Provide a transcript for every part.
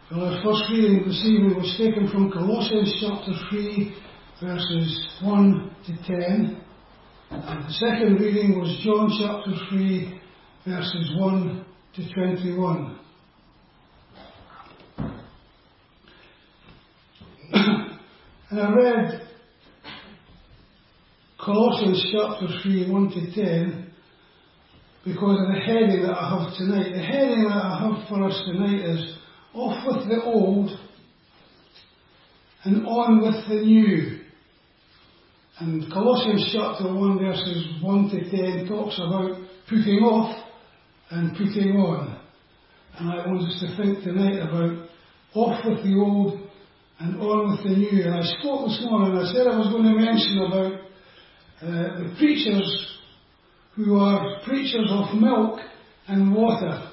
Well, our first reading this evening was taken from Colossians chapter 3, verses 1 to 10. And the second reading was John chapter 3, verses 1 to 21. And I read Colossians chapter 3, 1 to 10, because of the heading that I have tonight. The heading that I have for us tonight is Off with the Old and On with the New. And Colossians chapter 1 verses 1 to 10 talks about putting off and putting on. And I want us to think tonight about off with the old and on with the new. And I spoke this morning, I said I was going to mention about the preachers who are preachers of milk and water.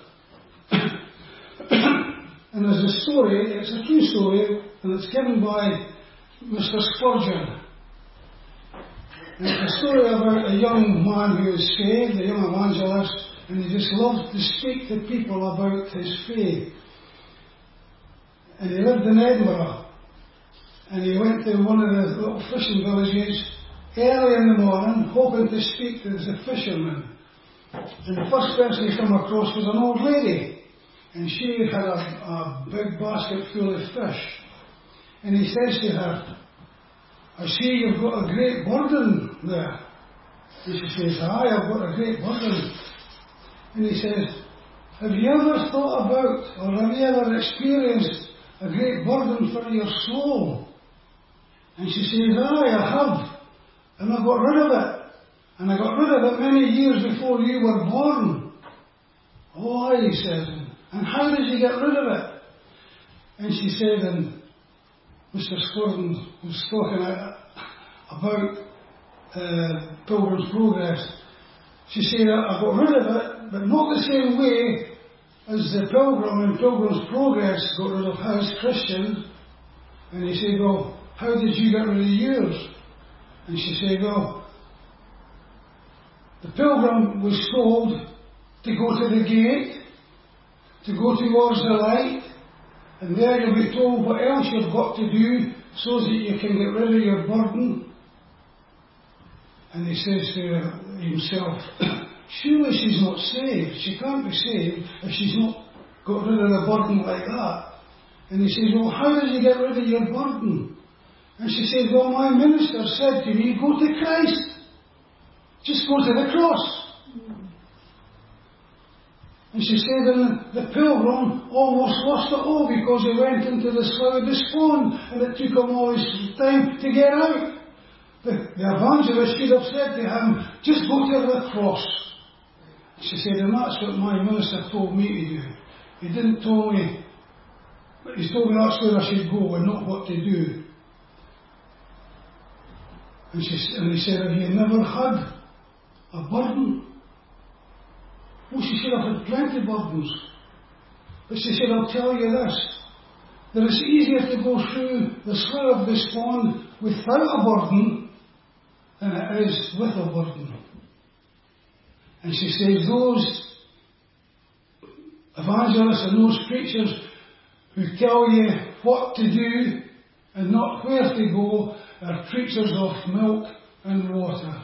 And there's a story, it's a true story, and it's given by Mr. Spurgeon. And it's a story about a young man who is saved, a young evangelist, and he just loved to speak to people about his faith. And he lived in Edinburgh, and he went to one of the little fishing villages early in the morning, hoping to speak to the fishermen. And the first person he came across was an old lady, and she had a big basket full of fish. And he says to her, I see you've got a great burden there. And she says, aye, I've got a great burden. And he says, have you ever thought about, or have you ever experienced a great burden for your soul? And she says, aye, I have. And I got rid of it. And I got rid of it many years before you were born. Oh, aye, he says. And how did you get rid of it? And she said, and Mr. Spurgeon was talking about Pilgrim's Progress. She said, I got rid of it, but not the same way as the Pilgrim in Pilgrim's Progress got rid of his Christians. And he said, well, how did you get rid of yours? And she said, well, the Pilgrim was told to go to the gate, to go towards the light, and there you'll be told what else you've got to do so that you can get rid of your burden. And he says to himself, surely she's not saved. She can't be saved if she's not got rid of the burden like that. And he says, well, how did you get rid of your burden? And she says, well, my minister said to me, go to Christ. Just go to the cross. And she said, and the Pilgrim almost lost it all because he went into the Slough of Despond and it took him all his time to get out. The evangelist should have said to him, just go to the cross. She said, and that's what my minister told me to do. He didn't tell me, but he told me that's where I should go and not what to do. And he said, have you never had a burden? Oh, she said, I've had plenty of burdens. But she said, I'll tell you this, that it's easier to go through the Slough of Despond without a burden than it is with a burden. And she says, those evangelists and those preachers who tell you what to do and not where to go are preachers of milk and water.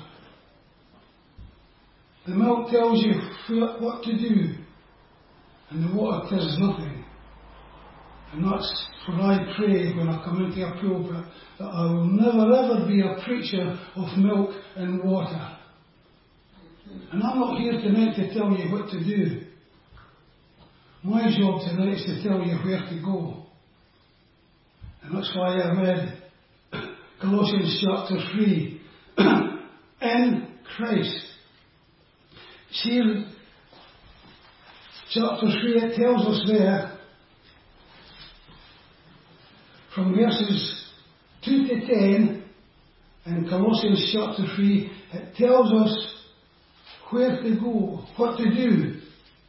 The milk tells you what to do, and the water tells nothing. And that's what I pray when I come into a pulpit, that I will never ever be a preacher of milk and water. And I'm not here tonight to tell you what to do. My job tonight is to tell you where to go. And that's why I read Colossians chapter 3. In Christ. See, in chapter 3 it tells us there, from verses 2 to 10, in Colossians chapter 3, it tells us where to go, what to do.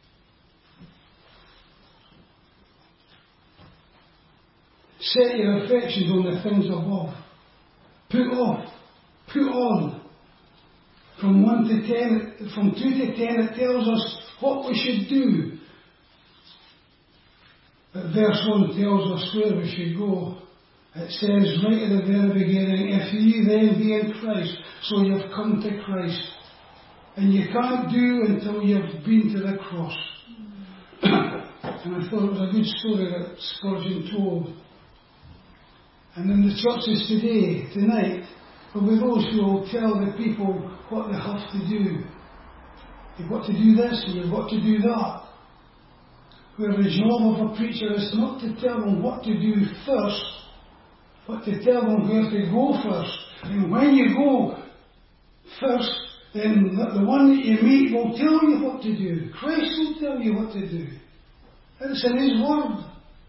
Set your affections on the things above. Put off, put on. From 1 to 10, from 2 to 10, it tells us what we should do. But verse 1 tells us where we should go. It says right at the very beginning, if ye then be in Christ, so you've come to Christ. And you can't do until you've been to the cross. And I thought it was a good story that Spurgeon told. And in the churches today, tonight, there'll be those who will tell the people what they have to do. You've got to do this and you've got to do that. Where the job of a preacher is not to tell them what to do first, but to tell them where to go first. And when you go first, then the one that you meet will tell you what to do. Christ will tell you what to do. It's in His Word.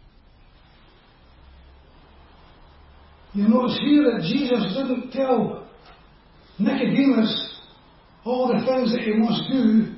You notice here that Jesus didn't tell Nicodemus all the things that he must do.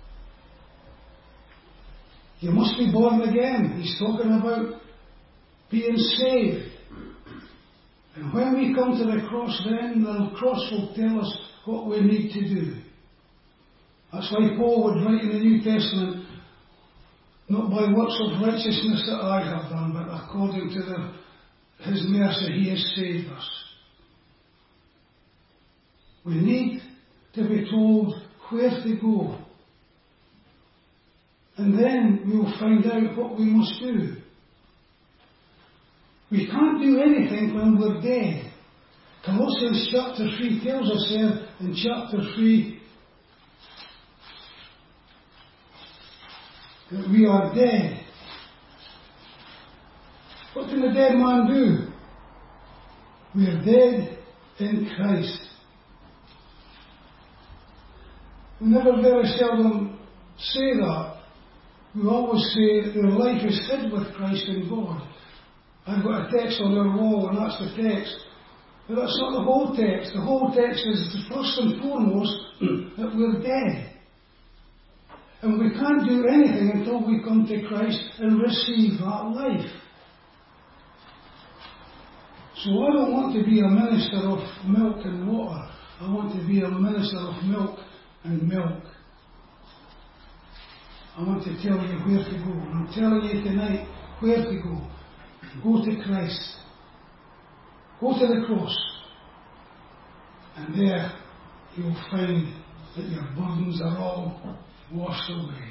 You must be born again. He's talking about being saved. And when we come to the cross, then the cross will tell us what we need to do. That's why Paul would write in the New Testament, not by works of righteousness that I have done, but according to His mercy He has saved us. We need to be told where to go. And then we will find out what we must do. We can't do anything when we're dead. Colossians chapter 3 tells us there in chapter 3 that we are dead. What can the dead man do? We are dead in Christ. We never very seldom say that. We always say that their life is hid with Christ in God. I've got a text on our wall, and that's the text. But that's not the whole text. The whole text is first and foremost that we're dead. And we can't do anything until we come to Christ and receive that life. So I don't want to be a minister of milk and water. I want to be a minister of milk and milk. I want to tell you where to go. And I'm telling you tonight where to go. Go to Christ. Go to the cross. And there you'll find that your burdens are all washed away.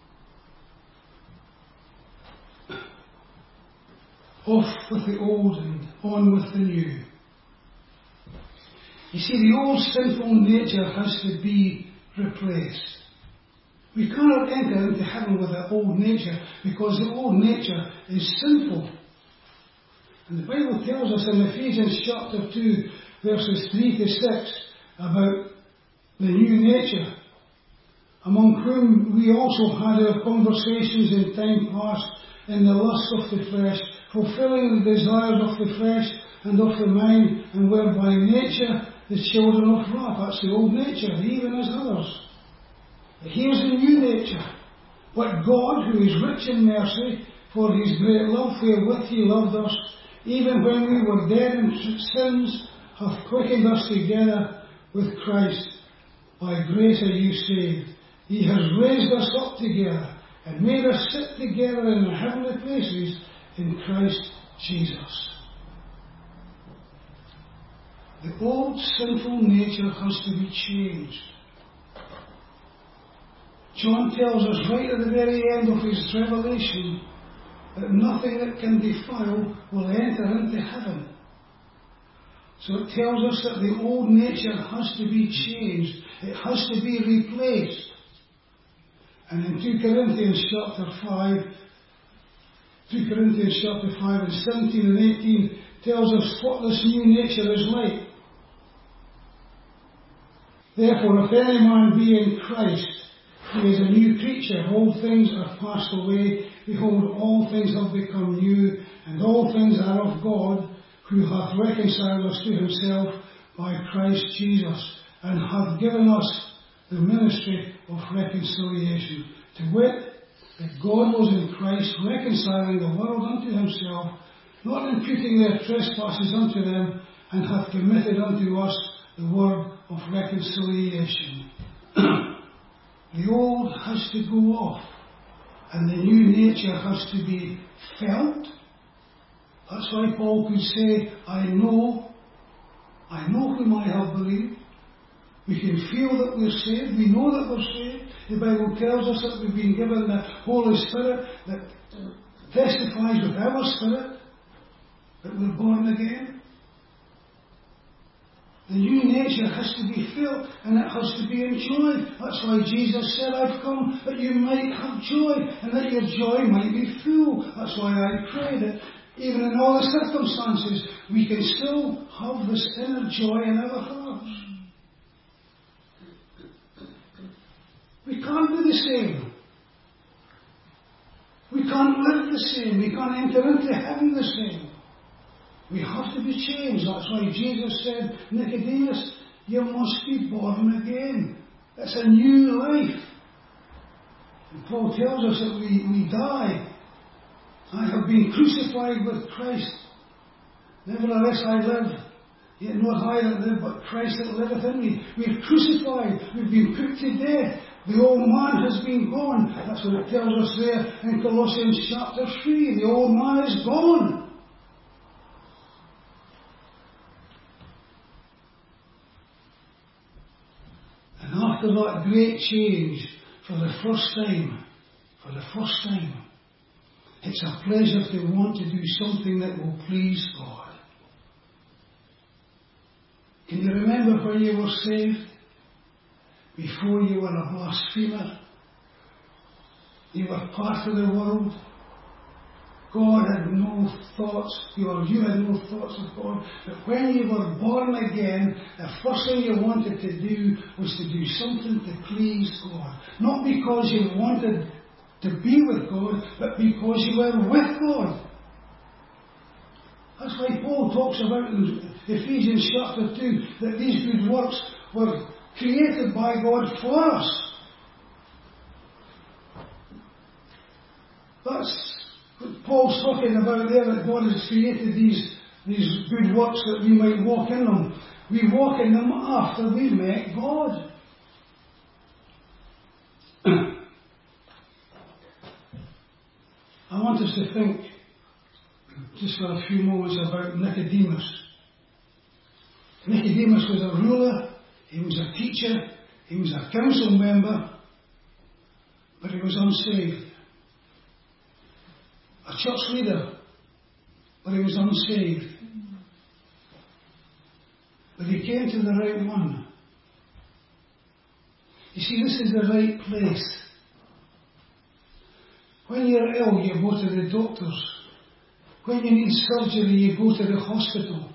Off with the old and on with the new. You see, the old sinful nature has to be replaced. We cannot enter into heaven with the old nature because the old nature is sinful. And the Bible tells us in Ephesians chapter 2 verses 3 to 6 about the new nature, among whom we also had our conversations in time past in the lust of the flesh, fulfilling the desires of the flesh and of the mind, and were by nature the children of wrath. That's the old nature, even as others. Here's the new nature. But God, who is rich in mercy, for His great love wherewith He loved us, even when we were dead in sins, hath quickened us together with Christ. By grace are you saved. He has raised us up together and made us sit together in the heavenly places in Christ Jesus. The old sinful nature has to be changed. John tells us right at the very end of his revelation that nothing that can defile will enter into heaven. So it tells us that the old nature has to be changed. It has to be replaced. And in 2 Corinthians chapter 5 and 17 and 18 tells us what this new nature is like. Therefore, if any man be in Christ, he is a new creature. Old things are passed away. Behold, all things have become new, and all things are of God, who hath reconciled us to Himself by Christ Jesus, and hath given us the ministry of reconciliation. To wit, that God was in Christ reconciling the world unto Himself, not imputing their trespasses unto them, and hath committed unto us the word of reconciliation. The old has to go off, And the new nature has to be felt. That's why Paul could say, I know whom I have believed. We can feel that we're saved. We know that we're saved. The Bible tells us that we've been given the Holy Spirit that testifies with our spirit that we're born again. The new nature has to be felt and it has to be enjoyed. That's why Jesus said, I've come that you might have joy and that your joy might be full. That's why I pray that even in all the circumstances, we can still have this inner joy in our hearts. We can't be the same. We can't live the same. We can't enter into heaven the same. We have to be changed. That's why Jesus said, Nicodemus, you must be born again. It's a new life. And Paul tells us that we die. I have been crucified with Christ. Nevertheless I live. Yet not I that live, but Christ that liveth in me. We're crucified. We've been put to death. The old man has been gone. That's what it tells us there in Colossians chapter 3. The old man is gone. And after that great change, for the first time, it's a pleasure to want to do something that will please God. Can you remember when you were saved? Before you were a blasphemer. You were part of the world. God had no thoughts, you had no thoughts of God. But when you were born again, the first thing you wanted to do was to do something to please God. Not because you wanted to be with God, but because you were with God. That's why Paul talks about in Ephesians chapter 2 that these good works were created by God for us. That's what Paul's talking about there, that God has created these good works that we might walk in them. We walk in them after we met God. I want us to think just for a few moments about Nicodemus. Nicodemus was a ruler. He was a teacher, he was a council member, but he was unsaved. A church leader, but he was unsaved. But he came to the right one. You see, this is the right place. When you're ill, you go to the doctors. When you need surgery, you go to the hospital.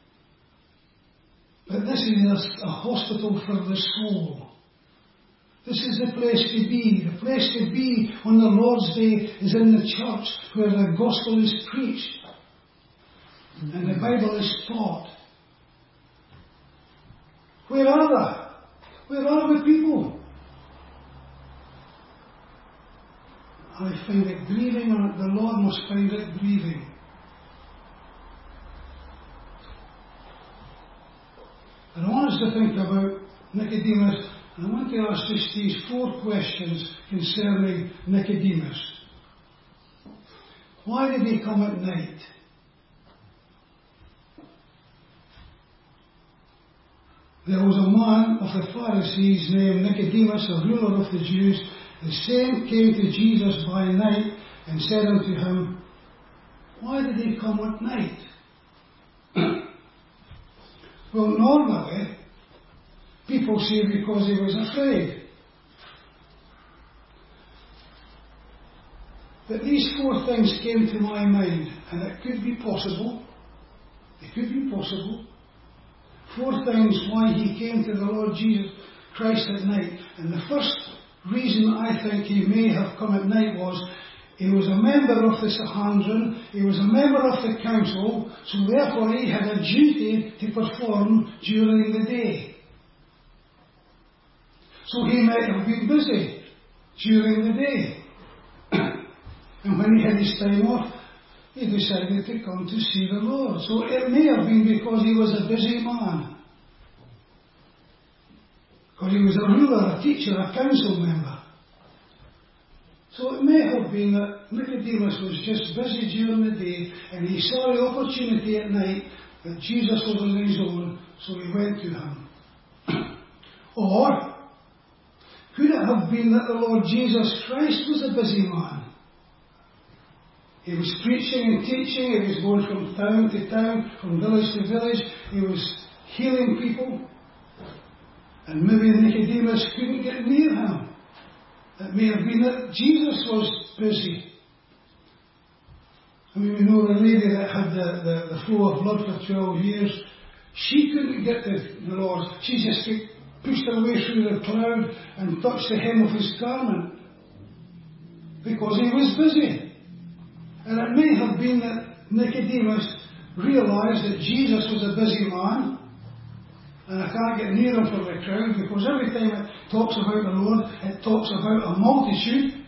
But this is a hospital for the soul. This is the place to be. The place to be on the Lord's Day is in the church where the gospel is preached and the Bible is taught. Where are they? Where are the people? I find it grieving, and the Lord must find it grieving. And I want us to think about Nicodemus, and I want to ask just these 4 questions concerning Nicodemus. Why did he come at night? There was a man of the Pharisees named Nicodemus, a ruler of the Jews. The same came to Jesus by night and said unto him, why did he come at night? Well, normally, people say because he was afraid. But these 4 things came to my mind, and it could be possible. It could be possible. 4 things why he came to the Lord Jesus Christ at night. And the first reason I think he may have come at night was he was a member of the Sanhedrin, he was a member of the council, so therefore he had a duty to perform during the day. So he might have been busy during the day. And when he had his time off, he decided to come to see the Lord. So it may have been because he was a busy man. Because he was a ruler, a teacher, a council member. So it may have been that Nicodemus was just busy during the day and he saw the opportunity at night that Jesus was on his own, so he went to him. Or could it have been that the Lord Jesus Christ was a busy man? He was preaching and teaching, he was going from town to town, from village to village, he was healing people. And maybe Nicodemus couldn't get near him. It may have been that Jesus was busy. I mean, we know the lady that had the flow of blood for 12 years, she couldn't get to the Lord. She just pushed her way through the crowd and touched the hem of his garment because he was busy. And it may have been that Nicodemus realised that Jesus was a busy man, and I can't get near him from the crowd because every time it talks about the Lord, it talks about a multitude.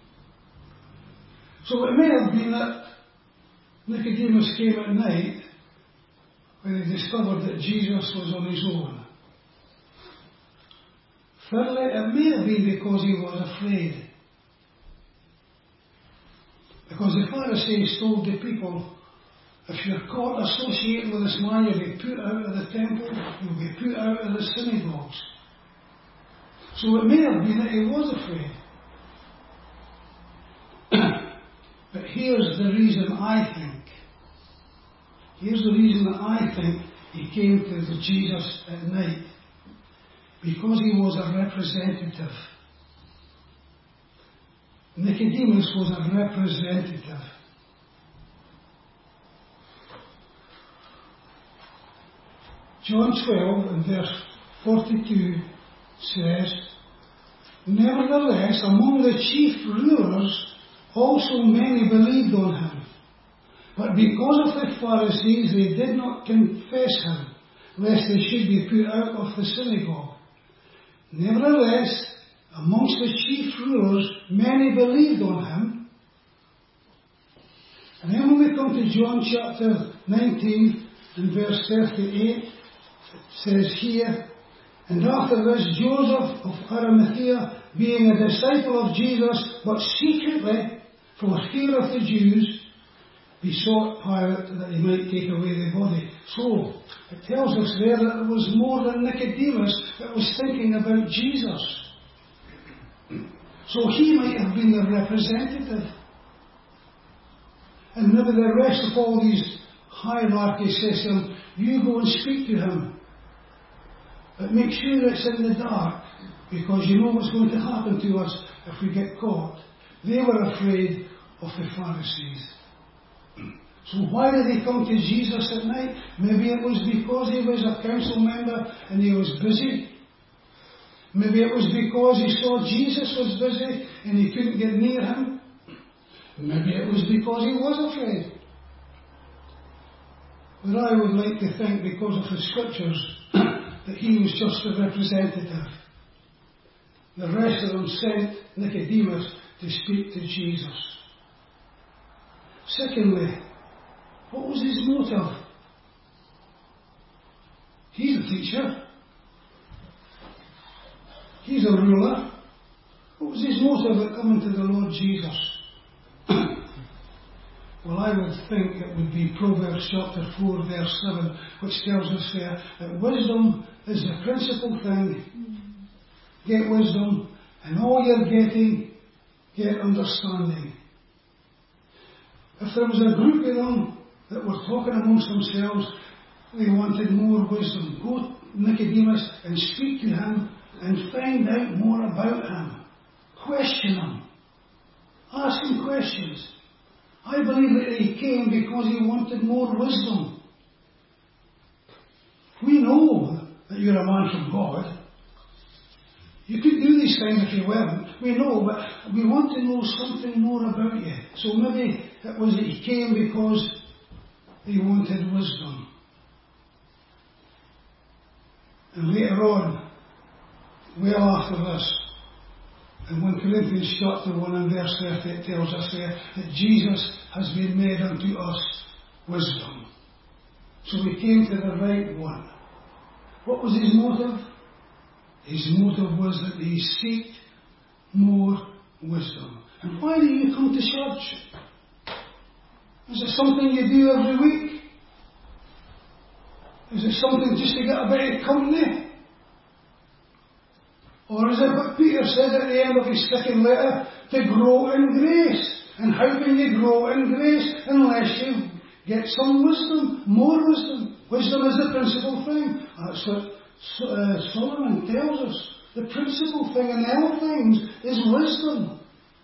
So it may have been that Nicodemus came at night when he discovered that Jesus was on his own. Thirdly, it may have been because he was afraid. Because the Pharisees told the people, if you're caught associating with this man, you'll be put out of the temple, you'll be put out of the synagogues. So it may have been that he was afraid. But here's the reason I think. Here's the reason that I think he came to Jesus at night. Because he was a representative. Nicodemus was a representative. John 12 and verse 42 says, Nevertheless, among the chief rulers also many believed on him. But because of the Pharisees they did not confess him, lest they should be put out of the synagogue. Nevertheless, amongst the chief rulers many believed on him. And then when we come to John chapter 19 and verse 38, it says here, And after this Joseph of Arimathea, being a disciple of Jesus, but secretly, for fear of the Jews, besought Pilate that he might take away the body. So, it tells us there that it was more than Nicodemus that was thinking about Jesus. So he might have been the representative. And maybe the rest of all these hierarchy says to him, you go and speak to him. But make sure it's in the dark, because you know what's going to happen to us if we get caught. They were afraid of the Pharisees. So why did he come to Jesus at night? Maybe it was because he was a council member and he was busy. Maybe it was because he saw Jesus was busy and he couldn't get near him. Maybe it was because he was afraid. But I would like to think, because of the scriptures, that he was just a representative. The rest of them sent Nicodemus to speak to Jesus. Secondly, what was his motive? He's a teacher. He's a ruler. What was his motive at coming to the Lord Jesus? Well, I would think it would be Proverbs chapter 4 verse 7, which tells us there that wisdom is the principal thing. Get wisdom, and all you're getting, get understanding. If there was a group of them that were talking amongst themselves, they wanted more wisdom. Go, Nicodemus, and speak to him and find out more about him. Question him. Ask him questions. I believe that he came because he wanted more wisdom. We know that you're a man from God. You could do these things if you weren't. We know, but we want to know something more about you. So maybe it was that he came because he wanted wisdom. And later on, well after this, in 1 Corinthians chapter 1 and verse 30, it tells us there that Jesus has been made unto us wisdom. So he came to the right one. What was his motive? His motive was that he sought more wisdom. And why do you come to church? Is it something you do every week? Is it something just to get a bit of company? Or is it what Peter said at the end of his second letter, to grow in grace? And how can you grow in grace unless you get some wisdom, more wisdom? Wisdom is the principal thing. That's what Solomon tells us. The principal thing in all things is wisdom.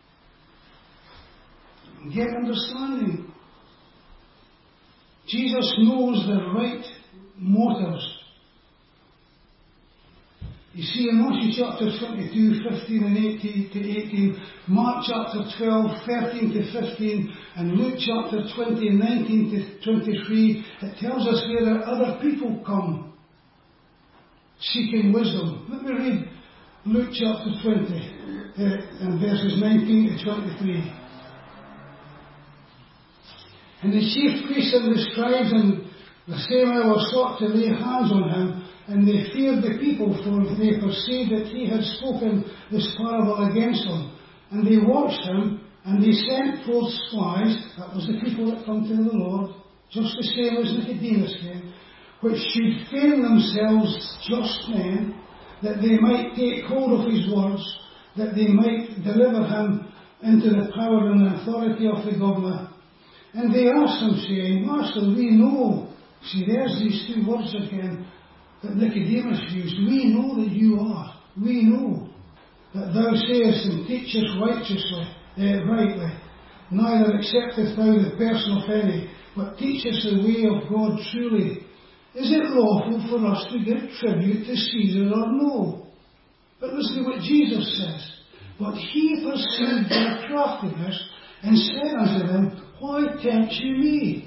Get understanding. Jesus knows the right motives. You see, in Matthew chapter 22, 15 and 18 to 18, Mark chapter 12, 13 to 15, and Luke chapter 20, 19 to 23, it tells us where there are other people come seeking wisdom. Let me read Luke chapter 20 and verses 19 to 23. And the chief priests and the scribes in the same hour sought to lay hands on him, and they feared the people, for they perceived that he had spoken this parable against them. And they watched him, and they sent forth spies, that was the people that come to the Lord, just the same as Nicodemus came, which should feign themselves just men, that they might take hold of his words, that they might deliver him into the power and the authority of the governor. And they asked him, saying, Master, we know. See, there's these two words again that Nicodemus used. We know that you are. We know that thou sayest and teachest rightly. Neither accepteth thou the person of any, but teachest the way of God truly. Is it lawful for us to give tribute to Caesar or no? But listen to what Jesus says. But he perceived their craftiness and said unto them, Why tempt you me?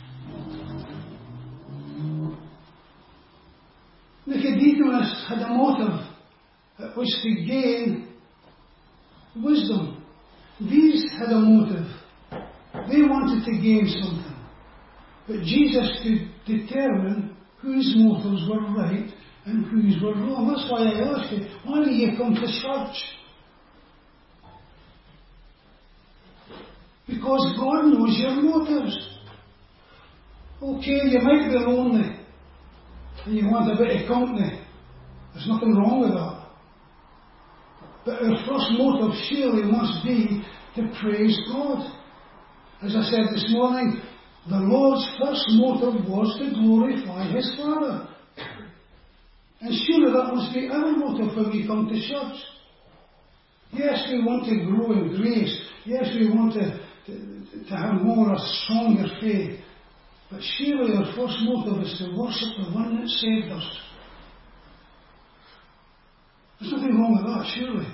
Nicodemus had a motive at which to gain wisdom. These had a motive. They wanted to gain something. But Jesus could determine whose motives were right and whose were wrong. That's why I asked you, why do you come to church? Because God knows your motives. Okay, you might be lonely and you want a bit of company. There's nothing wrong with that. But our first motive surely must be to praise God. As I said this morning, the Lord's first motive was to glorify His Father. And surely that must be our motive when we come to church. Yes, we want to grow in grace. Yes, we want to have more, a stronger faith. But surely our first motive is to worship the one that saved us. There's nothing wrong with that, surely.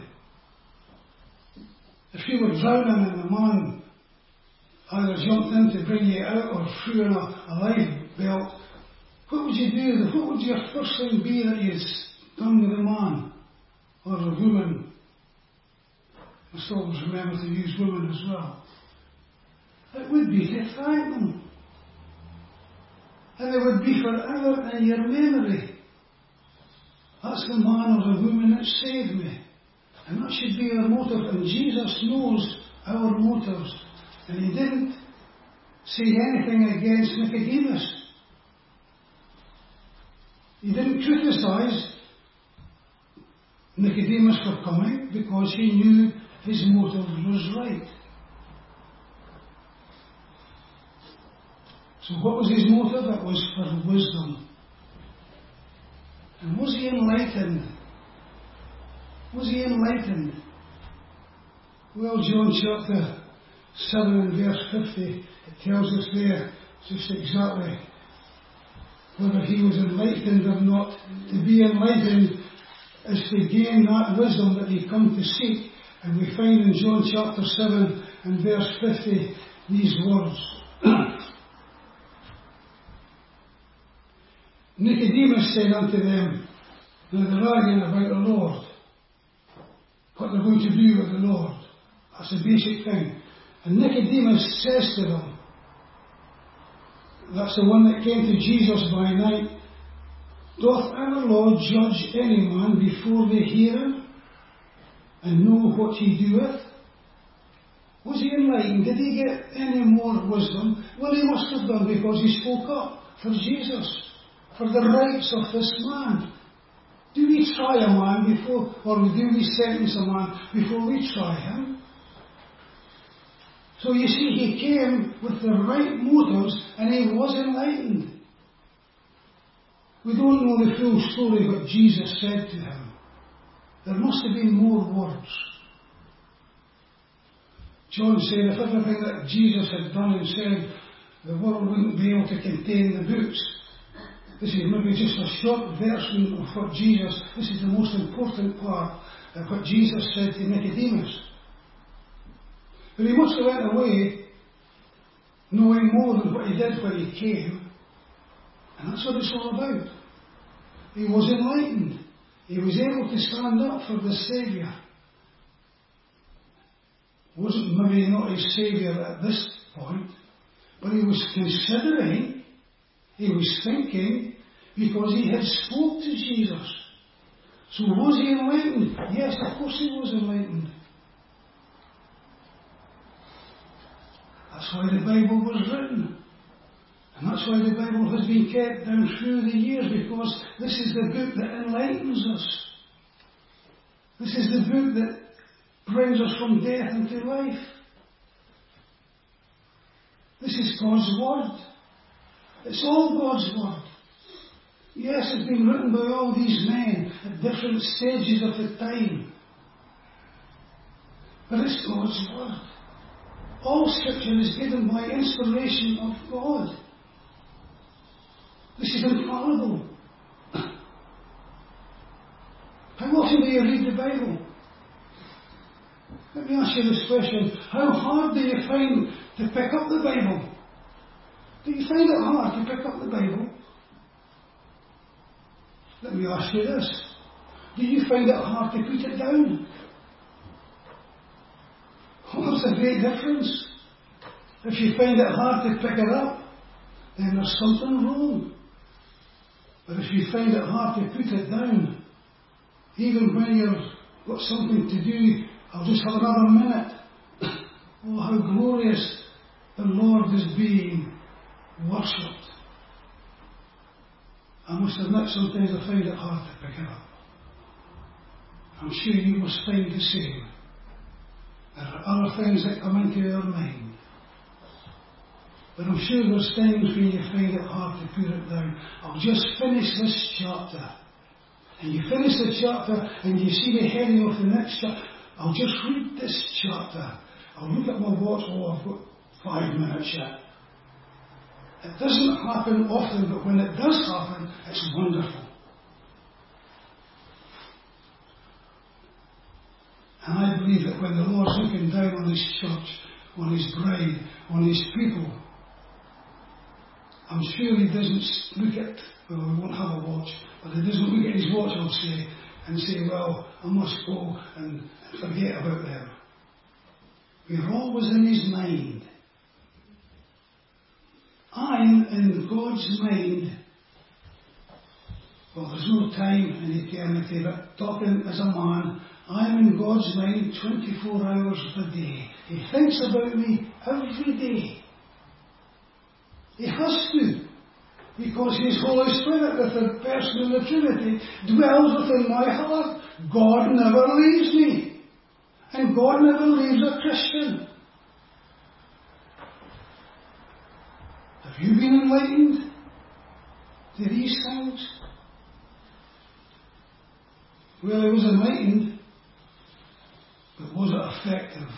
If you were drowning and the man either jumped in to bring you out or threw in a life belt, what would you do? What would your first thing be that you'd done with the man or the woman? I still always remember to use women as well. It would be to thank them. And it would be forever in your memory. That's the man or the woman that saved me. And that should be our motive. And Jesus knows our motives. And He didn't say anything against Nicodemus. He didn't criticize Nicodemus for coming because He knew his motive was right. So what was his motive? It was for wisdom. And was he enlightened? Was he enlightened? Well, John chapter 7 and verse 50, it tells us there just exactly whether he was enlightened or not. To be enlightened is to gain that wisdom that he come to seek. And we find in John chapter 7 and verse 50 these words. Nicodemus said unto them, now they're arguing about the Lord, what they're going to do with the Lord. That's the basic thing. And Nicodemus says to them, that's the one that came to Jesus by night, doth our Lord judge any man before they hear him, and know what he doeth? Was he enlightened? Did he get any more wisdom? Well, he must have done, because he spoke up for Jesus, for the rights of this man. Do we try a man before, or do we sentence a man before we try him? So you see, he came with the right motives, and he was enlightened. We don't know the full story what Jesus said to him. There must have been more words. John said if everything that Jesus had done and said, the world wouldn't be able to contain the books. This is maybe just a short version of what Jesus, this is the most important part of what Jesus said to Nicodemus. But he must have went away knowing more than what he did when he came. And that's what it's all about. He was enlightened. He was able to stand up for the Saviour. Wasn't maybe not his Saviour at this point, but he was considering, he was thinking, because he had spoke to Jesus. So was he enlightened? Yes, of course he was enlightened. That's why the Bible was written. And that's why the Bible has been kept down through the years, because this is the book that enlightens us. This is the book that brings us from death into life. This is God's Word. It's all God's Word. Yes, it's been written by all these men at different stages of the time. But it's God's Word. All Scripture is given by inspiration of God. This is infallible. How often do you read the Bible? Let me ask you this question. How hard do you find to pick up the Bible? Do you find it hard to pick up the Bible? Let me ask you this. Do you find it hard to put it down? Oh, that's a great difference. If you find it hard to pick it up, then there's something wrong. But if you find it hard to put it down, even when you've got something to do, I'll just have another minute. Oh, how glorious the Lord is being worshipped. I must admit, sometimes I find it hard to pick it up. I'm sure you must find the same. There are other things that come into your mind. But I'm sure there's times when you find it hard to put it down. I'll just finish this chapter. And you finish the chapter and you see the heading of the next chapter. I'll just read this chapter. I'll look at my watch. Oh, I've got 5 minutes yet. It doesn't happen often, but when it does happen, it's wonderful. And I believe that when the Lord's looking down on His church, on His bride, on His people, I'm sure He doesn't look at, well, we won't have a watch, but He doesn't look at His watch, I'll say, and say, well, I must go and forget about them. We're always in His mind. I'm in God's mind. Well, there's no time in eternity, but talking as a man, I'm in God's mind 24 hours a day. He thinks about me every day. He has to, because His Holy Spirit, the third person in the Trinity, dwells within my heart. God never leaves me. And God never leaves a Christian. Have you been enlightened to these things? Well, he was enlightened, but was it effective?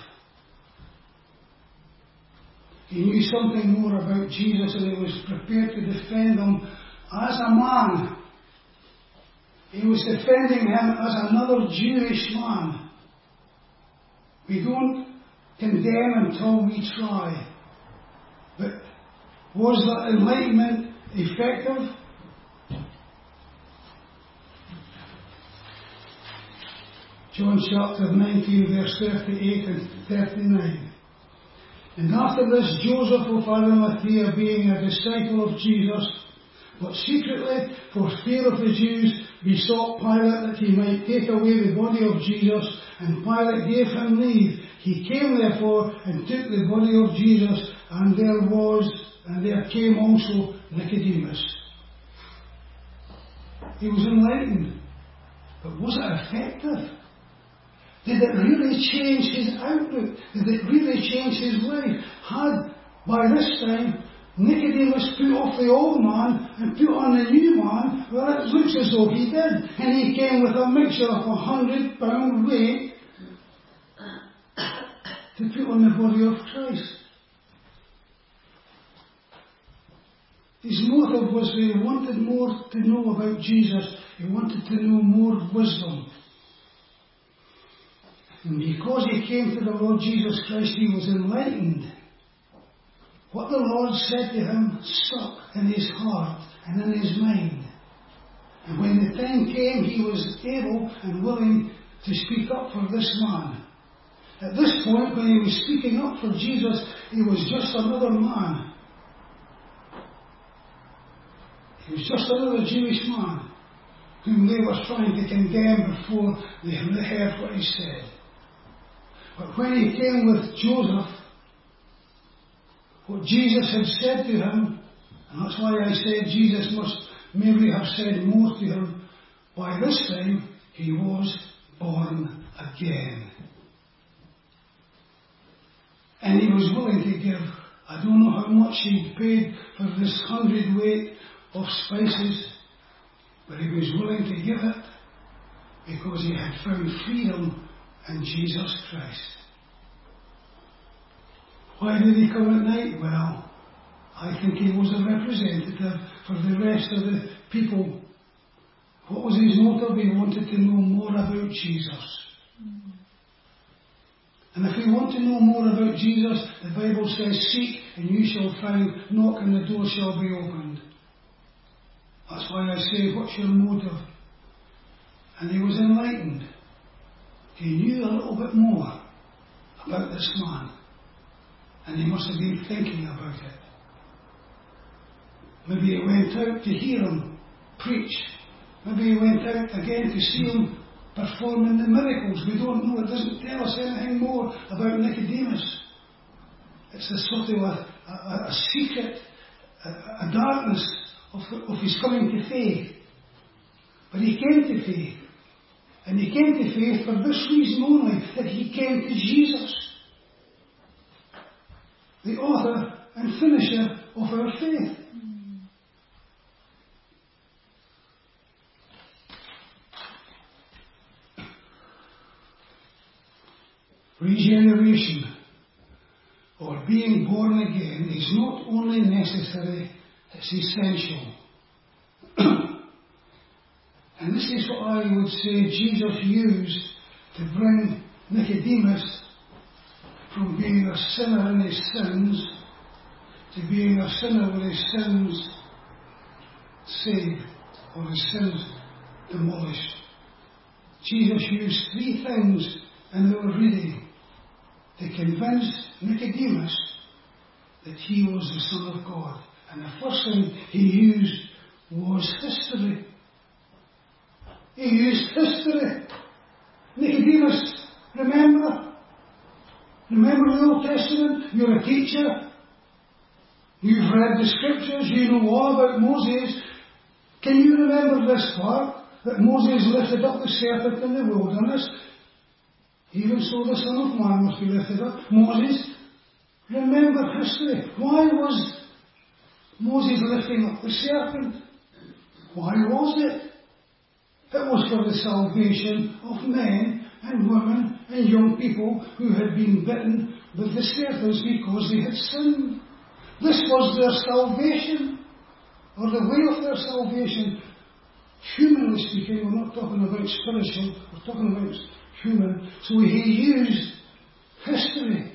He knew something more about Jesus, and he was prepared to defend Him as a man. He was defending Him as another Jewish man. We don't condemn until we try. But was that enlightenment effective? John chapter 19, verse 38 and 39. And after this, Joseph of Arimathea, being a disciple of Jesus, but secretly, for fear of the Jews, besought Pilate that he might take away the body of Jesus, and Pilate gave him leave. He came therefore and took the body of Jesus, and there came also Nicodemus. He was enlightened. But was it effective? Did it really change his outlook? Did it really change his life? Had, by this time, Nicodemus put off the old man and put on the new man? Well, it looks as though he did. And he came with a mixture of 100-pound weight to put on the body of Christ. His motive was that he wanted more to know about Jesus. He wanted to know more wisdom. And because he came to the Lord Jesus Christ, he was enlightened. What the Lord said to him stuck in his heart and in his mind. And when the time came, he was able and willing to speak up for this man. At this point, when he was speaking up for Jesus, he was just another man. He was just another Jewish man whom they were trying to condemn before they heard what he said. But when he came with Joseph, what Jesus had said to him, and that's why I said Jesus must maybe have said more to him, by this time he was born again. And he was willing to give, I don't know how much he paid for this 100 weight of spices, but he was willing to give it because he had found freedom in Jesus Christ. Why did he come at night? Well, I think he was a representative for the rest of the people. What was his motive? He wanted to know more about Jesus. And if we want to know more about Jesus, the Bible says, seek and you shall find, knock and the door shall be opened. That's why I say, what's your motive? And he was enlightened. He knew a little bit more about this man. And he must have been thinking about it. Maybe he went out to hear him preach. Maybe he went out again to see him performing the miracles. We don't know. It doesn't tell us anything more about Nicodemus. It's a sort of a secret, a darkness of his coming to faith. But he came to faith. And he came to faith for this reason only, that he came to Jesus, the author and finisher of our faith. Regeneration, or being born again, is not only necessary, it's essential. And this is what I would say Jesus used to bring Nicodemus from being a sinner in his sins to being a sinner with his sins saved or his sins demolished. Jesus used three things in our reading to convince Nicodemus that he was the Son of God. And the first thing he used was history. He used history. Nicodemus, remember? Remember the Old Testament? You're a teacher. You've read the scriptures. You know all about Moses. Can you remember this part? That Moses lifted up the serpent in the wilderness. Even so the Son of Man must be lifted up. Moses, remember history. Why was Moses lifting up the serpent? Why was it? It was for the salvation of men and women and young people who had been bitten with the serpents because they had sinned. This was their salvation, or the way of their salvation. Humanly speaking, we're not talking about spiritual, we're talking about human. So he used history.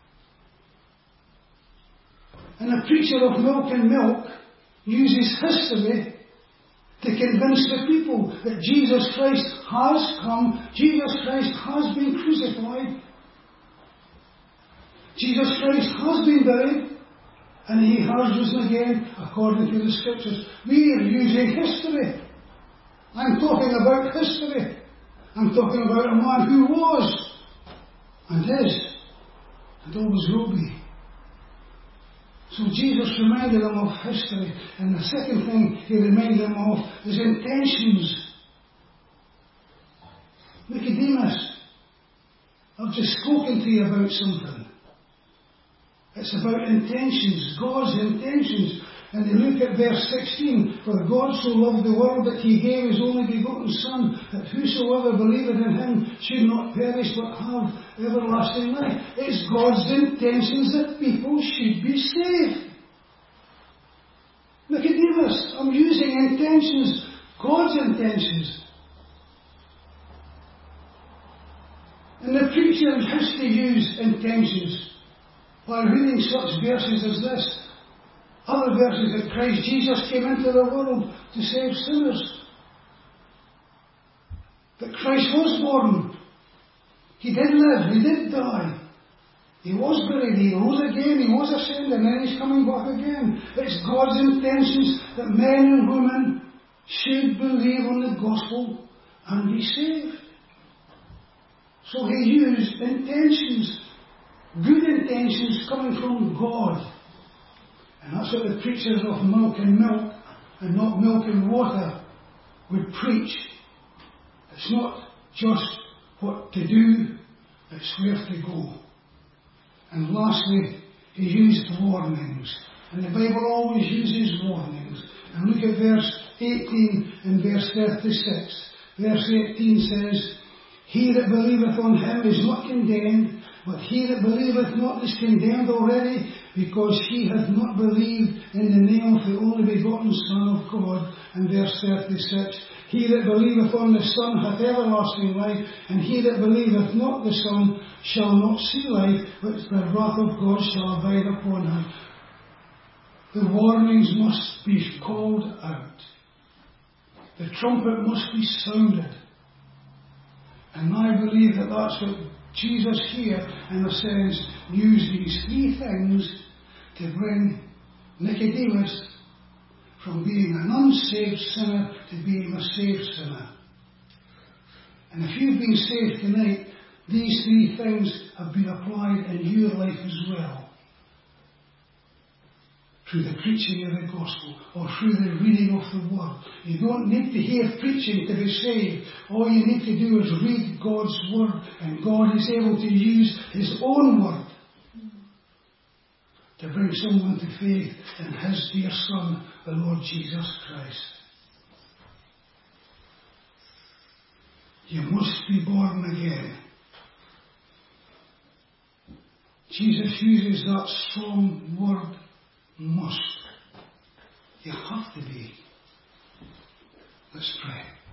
And a preacher of milk and milk uses history to convince the people that Jesus Christ has come, Jesus Christ has been crucified, Jesus Christ has been buried, and he has risen again according to the scriptures. We are using history. I'm talking about history. I'm talking about a man who was and is, and always will be. So Jesus reminded them of history, and the second thing he reminded them of is intentions. Nicodemus, I've just spoken to you about something. It's about intentions, God's intentions. And you look at verse 16, for God so loved the world that he gave his only begotten Son, that whosoever believeth in him should not perish but have everlasting life. It's God's intentions that people should be saved. Nicodemus, I'm using intentions, God's intentions. And the preachers used to use intentions by reading such verses as this. Other verses that Christ Jesus came into the world to save sinners. That Christ was born. He did live. He did die. He was buried. He rose again. He was ascended. And then he's coming back again. It's God's intentions that men and women should believe on the gospel and be saved. So he used intentions. Good intentions coming from God. And that's what the preachers of milk and not milk and water would preach. It's not just what to do, it's where to go. And lastly, he used warnings. And the Bible always uses warnings. And look at verse 18 and verse 36. Verse 18 says, he that believeth on him is not condemned, but he that believeth not is condemned already, because he hath not believed in the name of the only begotten Son of God. And verse 36, he that believeth on the Son hath everlasting life, and he that believeth not the Son shall not see life, but the wrath of God shall abide upon him. The warnings must be called out. The trumpet must be sounded. And I believe that that's what Jesus here, in a sense, used these three things to bring Nicodemus from being an unsaved sinner to being a saved sinner. And if you've been saved tonight, these three things have been applied in your life as well. Through the preaching of the gospel, or through the reading of the word. You don't need to hear preaching to be saved. All you need to do is read God's word, and God is able to use his own word to bring someone to faith in his dear Son, the Lord Jesus Christ. You must be born again. Jesus uses that strong word, must. You have to be. Let's pray.